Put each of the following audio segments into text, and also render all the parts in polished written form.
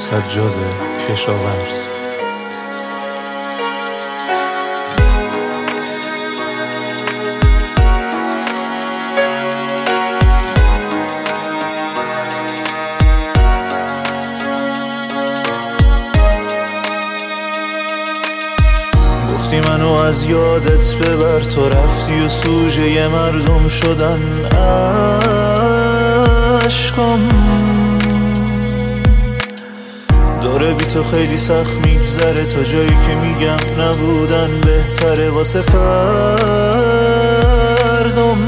سجاد کشاورز. گفتی منو از یادت ببر، تو رفتی و سوژه مردم شدن عشقم. داره بی تو خیلی سخت میگذره، تا جایی که میگم نبودن بهتره واسه فردم.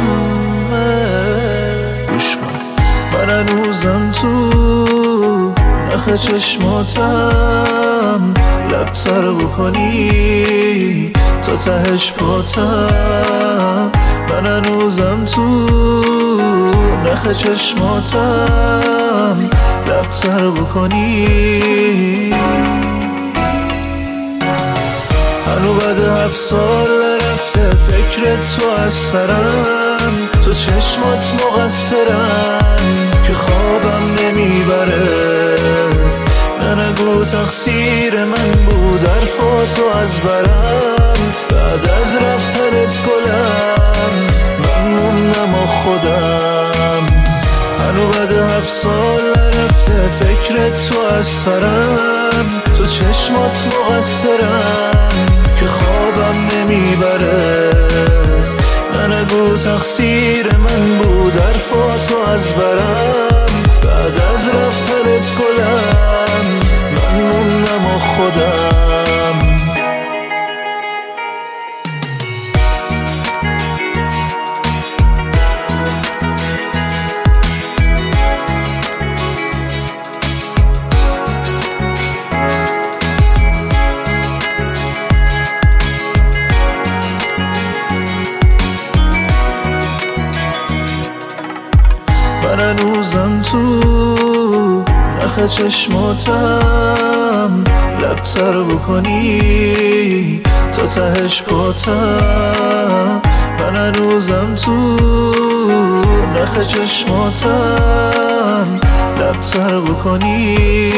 گوش کن من هنوزم تو نخ چشماتم، لب تر بکنی تا تهش پاتم. من هنوزم تو نخ چشماتم، لب تر بکنی. هنو بعد 7 سال نرفته فکرت تو از سرم، تو چشمات مقصرن که خوابم نمیبره. نگو تقصیر من بود حرفاتو از برم، بعد از رفتنت گلم من موندم و خودم. هنو بعد 7 سال نرفته فکرت تو از سرم، تو چشمات مقصرن که خوابم نمیبره. نگو تقصیر من بود حرفاتو از برم، بعد از رفتنت گلم من موندم و خودم. من هنوزم تو نخ چشماتم، لب تر بکنی تا تهش پاتم. من هنوزم تو نخ چشماتم، لب تر بکنی.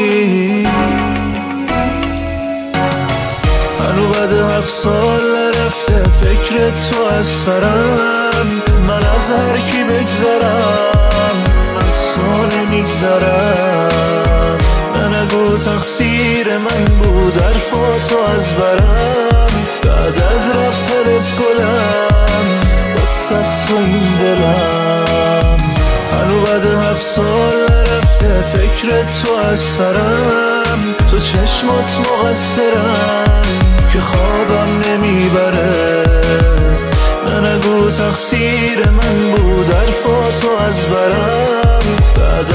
هنو بعد 7 سال نرفته فکرت تو از سرم، من از هر کی بگذرم از سال میگذرم. نگو تقصیر من بود حرفاتو از برم، بعد از رفتنت گلم بس از تو این دلم. هنو بعد 7 سال نرفته فکرت تو از سرم، تو چشمات مقصرن که خوابم نمیبره. نگو تقصیر من بود حرفاتو از برم، بعد